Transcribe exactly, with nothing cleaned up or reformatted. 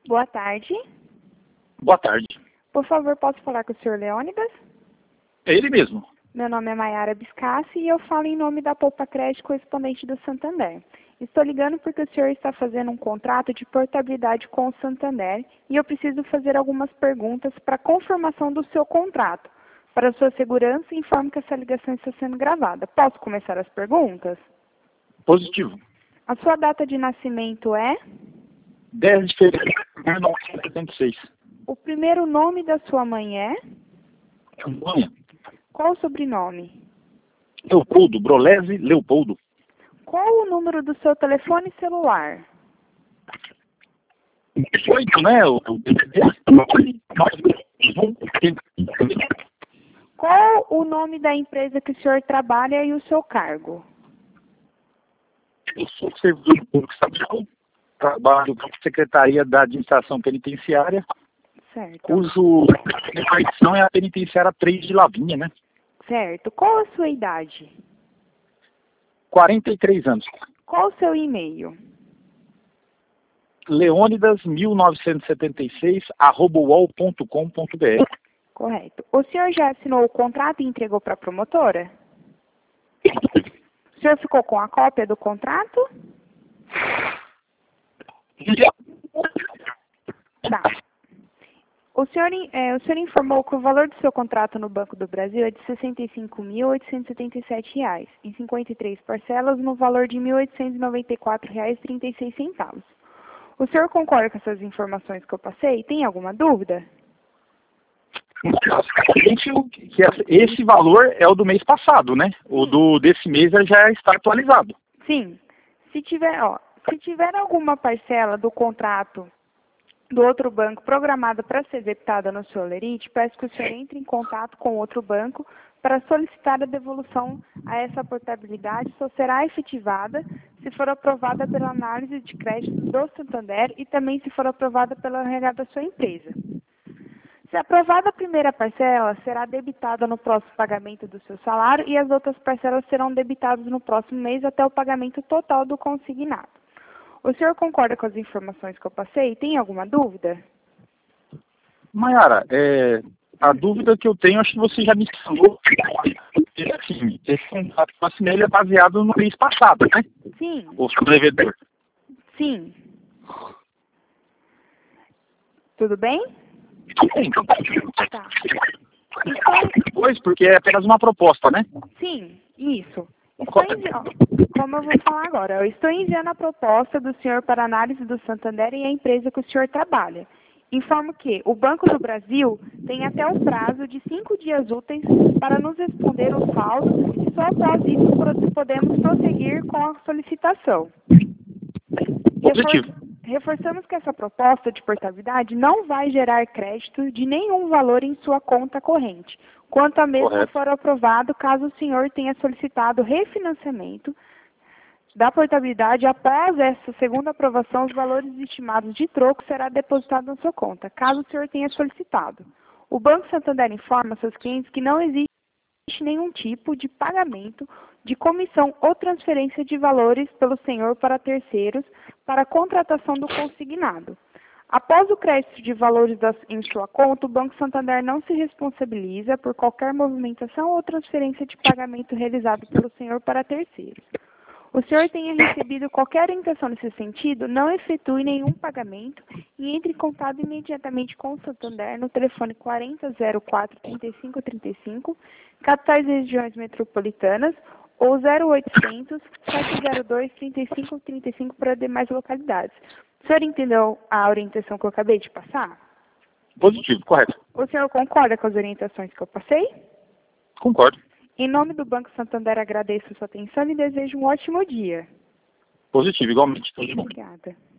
Boa tarde. Boa tarde. Por favor, posso falar com o senhor Leônidas? É ele mesmo. Meu nome é Maiara Biscassi e eu falo em nome da Poupa Crédito correspondente do Santander. Estou ligando porque o senhor está fazendo um contrato de portabilidade com o Santander e eu preciso fazer algumas perguntas para confirmação do seu contrato. Para sua segurança, informo que essa ligação está sendo gravada. Posso começar as perguntas? Positivo. A sua data de nascimento é? dez de fevereiro de mil novecentos e setenta e seis. O primeiro nome da sua mãe é? Antônia. Qual o sobrenome? Leopoldo. Brolese Leopoldo. Qual o número do seu telefone celular? oito, né? O, o, Qual o nome da empresa que o senhor trabalha e o seu cargo? Eu sou servidor público estadual, trabalho com a Secretaria da Administração Penitenciária, Certo. cujo repartição é a Penitenciária três de Lavinha, né? Certo. Qual a sua idade? quarenta e três anos. Qual o seu e-mail? Leônidas mil novecentos e setenta e seis arroba uol ponto com ponto br. Correto. O senhor já assinou o contrato e entregou para a promotora? O senhor ficou com a cópia do contrato? Tá. O senhor, é, o senhor informou que o valor do seu contrato no Banco do Brasil é de sessenta e cinco mil oitocentos e setenta e sete reais, em cinquenta e três parcelas, no valor de mil oitocentos e noventa e quatro reais e trinta e seis centavos. O senhor concorda com essas informações que eu passei? Tem alguma dúvida? Que esse valor é o do mês passado, né? O do desse mês já está atualizado. Sim. Se tiver, ó, se tiver alguma parcela do contrato do outro banco programada para ser debitada no seu Lerite, peço que o senhor entre em contato com outro banco para solicitar a devolução a essa portabilidade, só será efetivada se for aprovada pela análise de crédito do Santander e também se for aprovada pela R H da sua empresa. Se aprovada a primeira parcela, será debitada no próximo pagamento do seu salário e as outras parcelas serão debitadas no próximo mês até o pagamento total do consignado. O senhor concorda com as informações que eu passei? Tem alguma dúvida? Maiara, é, a dúvida que eu tenho, acho que você já me falou. Assim, esse contrato que eu assinei ele é baseado no mês passado, né? Sim. O seu devedor. Sim. Tudo bem? Sim. Tá. Pois, porque é apenas uma proposta, né? Sim, isso. Estou enviando, como eu vou falar agora, eu estou enviando a proposta do senhor para análise do Santander e a empresa que o senhor trabalha. Informo que o Banco do Brasil tem até um prazo de cinco dias úteis para nos responder o saldo e só após isso podemos prosseguir com a solicitação. Positivo. Reforçamos que essa proposta de portabilidade não vai gerar crédito de nenhum valor em sua conta corrente, quanto a mesma Correto. for aprovado caso o senhor tenha solicitado refinanciamento da portabilidade. Após essa segunda aprovação, os valores estimados de troco será depositado na sua conta, caso o senhor tenha solicitado. O Banco Santander informa seus clientes que não existe nenhum tipo de pagamento de comissão ou transferência de valores pelo senhor para terceiros para a contratação do consignado. Após o crédito de valores das, em sua conta, o Banco Santander não se responsabiliza por qualquer movimentação ou transferência de pagamento realizado pelo senhor para terceiros. O senhor tenha recebido qualquer orientação nesse sentido, não efetue nenhum pagamento e entre em contato imediatamente com o Santander no telefone quarenta zero quatro trinta e cinco trinta e cinco, capitais e regiões metropolitanas, ou zero oitocentos, sete zero dois, trinta e cinco trinta e cinco para demais localidades. O senhor entendeu a orientação que eu acabei de passar? Positivo, correto. O senhor concorda com as orientações que eu passei? Concordo. Em nome do Banco Santander, agradeço a sua atenção e desejo um ótimo dia. Positivo, igualmente. Tudo bom. Obrigada.